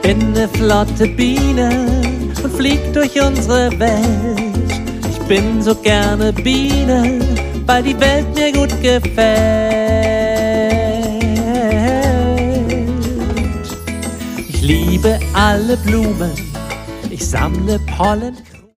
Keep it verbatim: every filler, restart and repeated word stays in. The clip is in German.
bin ne flotte Biene und flieg durch unsere Welt. Ich bin so gerne Biene, weil die Welt mir gut gefällt. Ich liebe alle Blumen, ich sammle Pollen.